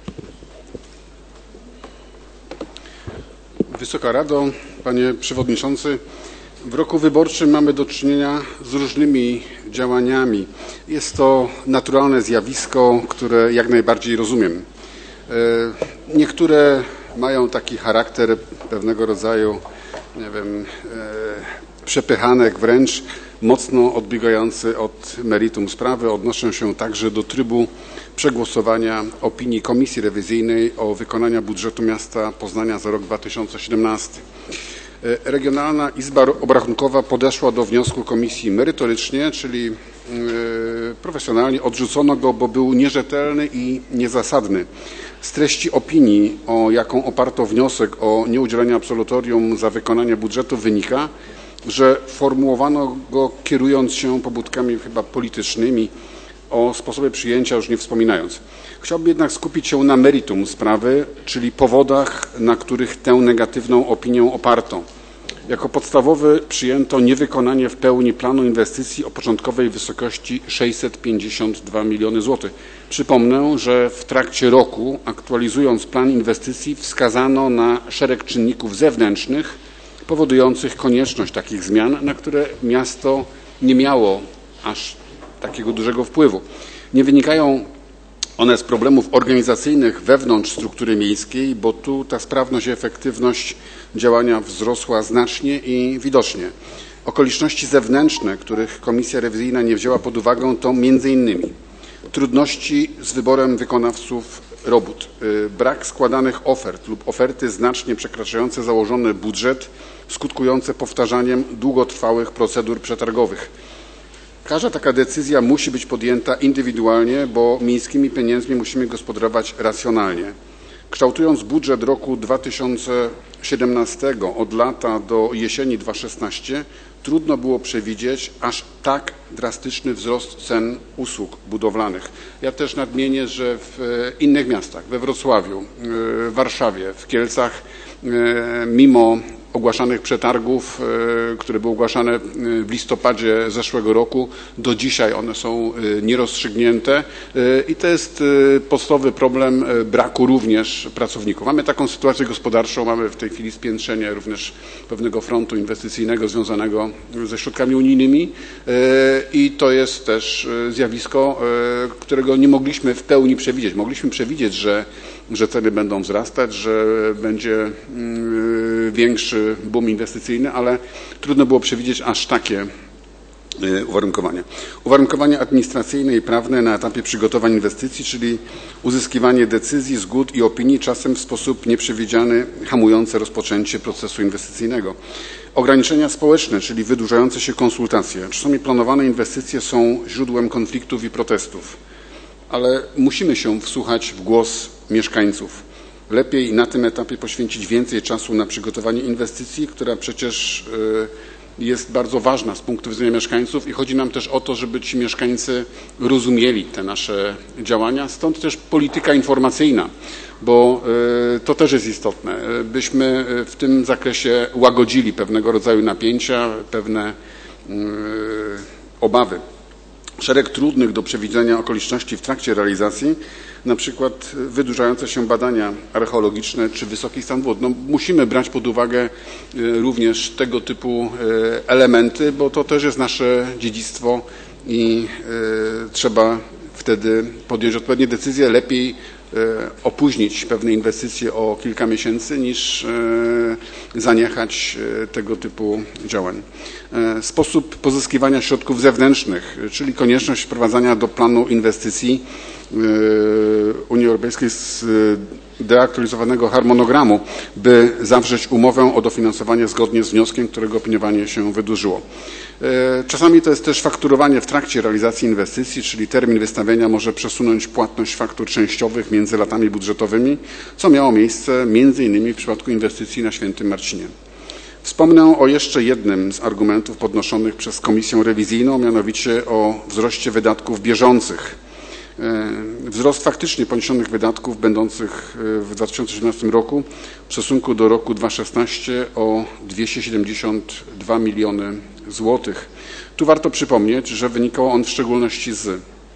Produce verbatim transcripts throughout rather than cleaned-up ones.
Wysoka Rado, Panie Przewodniczący, w roku wyborczym mamy do czynienia z różnymi działaniami. Jest to naturalne zjawisko, które jak najbardziej rozumiem. Niektóre mają taki charakter pewnego rodzaju, nie wiem, przepychanek wręcz, mocno odbiegający od meritum sprawy, odnoszą się także do trybu przegłosowania opinii Komisji Rewizyjnej o wykonaniu budżetu miasta Poznania za rok dwa tysiące siedemnasty. Regionalna Izba Obrachunkowa podeszła do wniosku komisji merytorycznie, czyli profesjonalnie odrzucono go, bo był nierzetelny i niezasadny. Z treści opinii, o jaką oparto wniosek o nieudzielenie absolutorium za wykonanie budżetu, wynika, że formułowano go kierując się pobudkami chyba politycznymi, o sposobie przyjęcia już nie wspominając. Chciałbym jednak skupić się na meritum sprawy, czyli powodach, na których tę negatywną opinię oparto. Jako podstawowy przyjęto niewykonanie w pełni planu inwestycji o początkowej wysokości sześćset pięćdziesiąt dwa miliony złotych. Przypomnę, że w trakcie roku, aktualizując plan inwestycji, wskazano na szereg czynników zewnętrznych powodujących konieczność takich zmian, na które miasto nie miało aż takiego dużego wpływu. Nie wynikają one z problemów organizacyjnych wewnątrz struktury miejskiej, bo tu ta sprawność i efektywność działania wzrosła znacznie i widocznie. Okoliczności zewnętrzne, których Komisja Rewizyjna nie wzięła pod uwagę, to między innymi trudności z wyborem wykonawców robót, brak składanych ofert lub oferty znacznie przekraczające założony budżet, skutkujące powtarzaniem długotrwałych procedur przetargowych. Każda taka decyzja musi być podjęta indywidualnie, bo miejskimi pieniędzmi musimy gospodarować racjonalnie. Kształtując budżet roku dwa tysiące siedemnastego od lata do jesieni dwa tysiące szesnastego, trudno było przewidzieć aż tak drastyczny wzrost cen usług budowlanych. Ja też nadmienię, że w innych miastach, we Wrocławiu, w Warszawie, w Kielcach, mimo ogłaszanych przetargów, które były ogłaszane w listopadzie zeszłego roku, do dzisiaj one są nierozstrzygnięte i to jest podstawowy problem braku również pracowników. Mamy taką sytuację gospodarczą, mamy w tej chwili spiętrzenie również pewnego frontu inwestycyjnego związanego ze środkami unijnymi i to jest też zjawisko, którego nie mogliśmy w pełni przewidzieć. Mogliśmy przewidzieć, że że ceny będą wzrastać, że będzie większy boom inwestycyjny, ale trudno było przewidzieć aż takie uwarunkowania. Uwarunkowania administracyjne i prawne na etapie przygotowań inwestycji, czyli uzyskiwanie decyzji, zgód i opinii, czasem w sposób nieprzewidziany, hamujące rozpoczęcie procesu inwestycyjnego. Ograniczenia społeczne, czyli wydłużające się konsultacje. Czasami planowane inwestycje są źródłem konfliktów i protestów, ale musimy się wsłuchać w głos mieszkańców. Lepiej na tym etapie poświęcić więcej czasu na przygotowanie inwestycji, która przecież jest bardzo ważna z punktu widzenia mieszkańców i chodzi nam też o to, żeby ci mieszkańcy rozumieli te nasze działania. Stąd też polityka informacyjna, bo to też jest istotne. Byśmy w tym zakresie łagodzili pewnego rodzaju napięcia, pewne obawy. Szereg trudnych do przewidzenia okoliczności w trakcie realizacji, na przykład wydłużające się badania archeologiczne czy wysoki stan wód. No, musimy brać pod uwagę również tego typu elementy, bo to też jest nasze dziedzictwo i trzeba wtedy podjąć odpowiednie decyzje. Lepiej opóźnić pewne inwestycje o kilka miesięcy niż zaniechać tego typu działań. Sposób pozyskiwania środków zewnętrznych, czyli konieczność wprowadzania do planu inwestycji Unii Europejskiej z deaktualizowanego harmonogramu, by zawrzeć umowę o dofinansowanie zgodnie z wnioskiem, którego opiniowanie się wydłużyło. Czasami to jest też fakturowanie w trakcie realizacji inwestycji, czyli termin wystawienia może przesunąć płatność faktur częściowych między latami budżetowymi, co miało miejsce między innymi w przypadku inwestycji na Świętym Marcinie. Wspomnę o jeszcze jednym z argumentów podnoszonych przez Komisję Rewizyjną, mianowicie o wzroście wydatków bieżących. Wzrost faktycznie poniesionych wydatków będących w dwa tysiące siedemnastym roku w stosunku do roku dwa tysiące szesnastego o dwieście siedemdziesiąt dwa miliony złotych. Tu warto przypomnieć, że wynikało on w szczególności z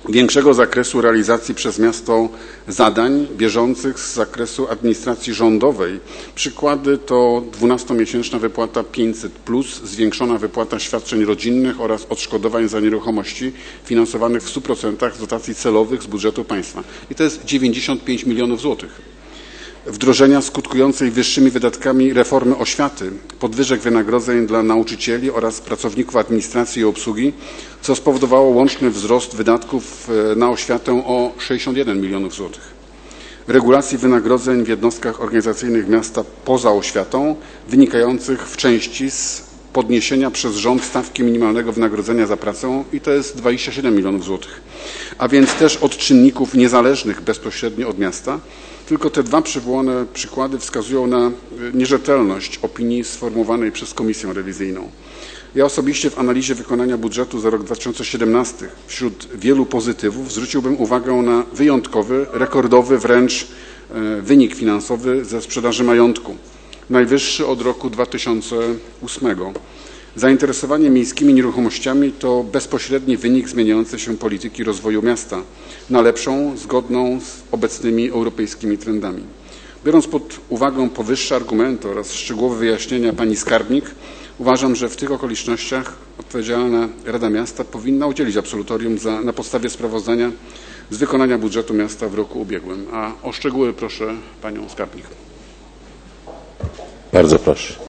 większego zakresu realizacji przez miasto zadań bieżących z zakresu administracji rządowej. Przykłady to dwunastomiesięczna wypłata pięćset plus, zwiększona wypłata świadczeń rodzinnych oraz odszkodowań za nieruchomości finansowanych w stu procentach z dotacji celowych z budżetu państwa. I to jest dziewięćdziesiąt pięć milionów złotych. Wdrożenia skutkującej wyższymi wydatkami reformy oświaty, podwyżek wynagrodzeń dla nauczycieli oraz pracowników administracji i obsługi, co spowodowało łączny wzrost wydatków na oświatę o sześćdziesiąt jeden milionów złotych. Regulacji wynagrodzeń w jednostkach organizacyjnych miasta poza oświatą, wynikających w części z podniesienia przez rząd stawki minimalnego wynagrodzenia za pracę i to jest dwadzieścia siedem milionów złotych. A więc też od czynników niezależnych bezpośrednio od miasta. Tylko te dwa przywołane przykłady wskazują na nierzetelność opinii sformułowanej przez Komisję Rewizyjną. Ja osobiście w analizie wykonania budżetu za rok dwa tysiące siedemnasty wśród wielu pozytywów zwróciłbym uwagę na wyjątkowy, rekordowy wręcz wynik finansowy ze sprzedaży majątku. Najwyższy od roku dwa tysiące ósmego. Zainteresowanie miejskimi nieruchomościami to bezpośredni wynik zmieniającej się polityki rozwoju miasta na lepszą, zgodną z obecnymi europejskimi trendami. Biorąc pod uwagę powyższe argumenty oraz szczegółowe wyjaśnienia pani skarbnik, uważam, że w tych okolicznościach odpowiedzialna Rada Miasta powinna udzielić absolutorium za, na podstawie sprawozdania z wykonania budżetu miasta w roku ubiegłym. A o szczegóły proszę panią skarbnik. Bardzo proszę.